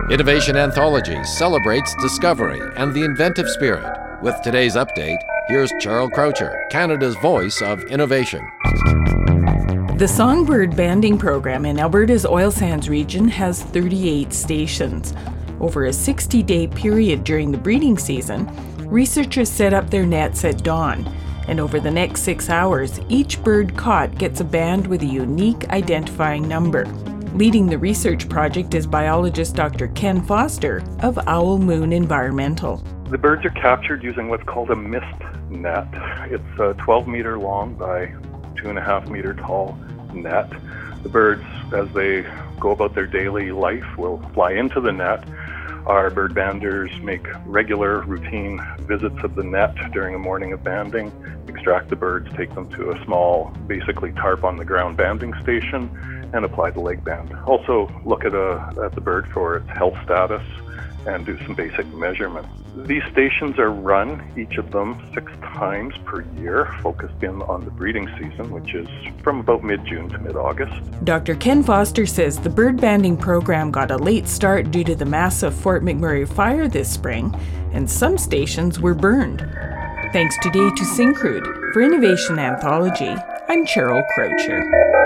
Innovation Anthology celebrates discovery and the inventive spirit. With today's update, here's Cheryl Croucher, Canada's voice of innovation. The Songbird Banding Program in Alberta's oil sands region has 38 stations. Over a 60-day period during the breeding season, researchers set up their nets at dawn, and over the next 6 hours, each bird caught gets a band with a unique identifying number. Leading the research project is biologist Dr. Ken Foster of Owl Moon Environmental. The birds are captured using what's called a mist net. It's a 12-meter long by 2.5-meter tall net. The birds, as they go about their daily life, will fly into the net. Our bird banders make regular routine visits of the net during a morning of banding, extract the birds, take them to a small, basically tarp on the ground banding station, and apply the leg band. Also look at the bird for its health status and do some basic measurements. These stations are run, each of them 6 times per year, focused in on the breeding season, which is from about mid-June to mid-August. Dr. Ken Foster says the bird banding program got a late start due to the massive Fort McMurray fire this spring, and some stations were burned. Thanks today to Syncrude. For Innovation Anthology, I'm Cheryl Croucher.